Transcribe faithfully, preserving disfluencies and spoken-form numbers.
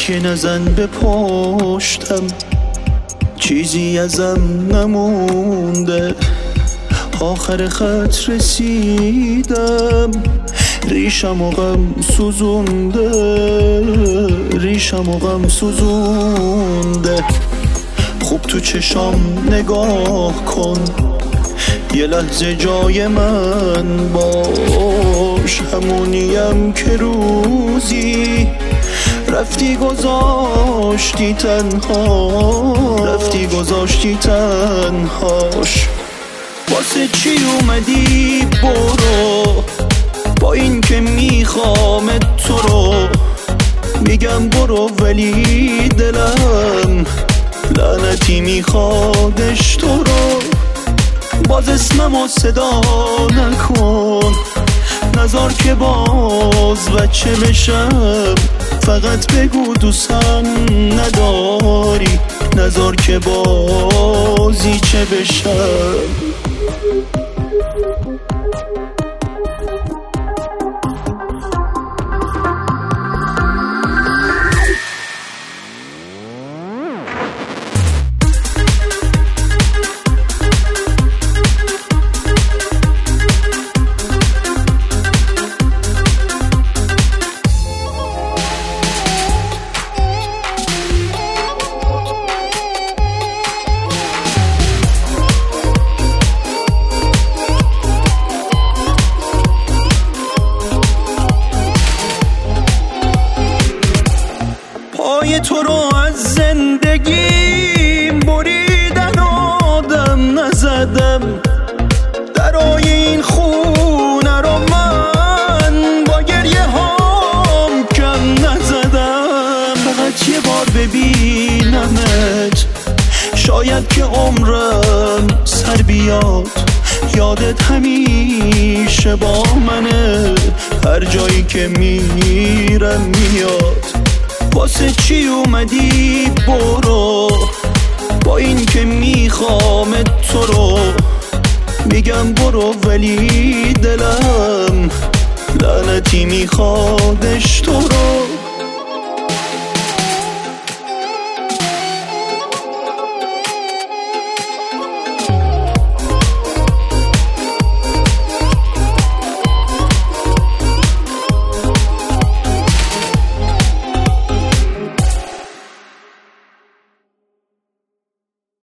تکیه نزن به پشتم، چیزی ازم نمونده، آخر خط رسیدم، ریشم و غم سوزونده، ریشم و غم سوزونده. خوب تو چشام نگاه کن، یه لحظه جای من باش، همونیم که روزی رفتی گذاشتی تنها، رفتی گذاشتی تنهاش. واسه چی اومدی برو، با این که میخوام تو رو، میگم برو ولی دلم لعنتی میخوادش تو رو. باز اسممو صدا نکن، نذار که باز بچه بشم، فقط بگو دوستم نداری، نذار که بازی چه بشم. پای تو رو از زندگیم بریدن آدم نزدم، درای این خونه رو من با گریه هام کم نزدم. فقط یه بار ببینمت، شاید که عمرم سر بیاد، یادت همیشه با منه، هر جایی که میرم میاد. واسه چی اومدی برو، با این که میخوام تو رو، میگم برو ولی دلم لعنتی میخوادش تو رو.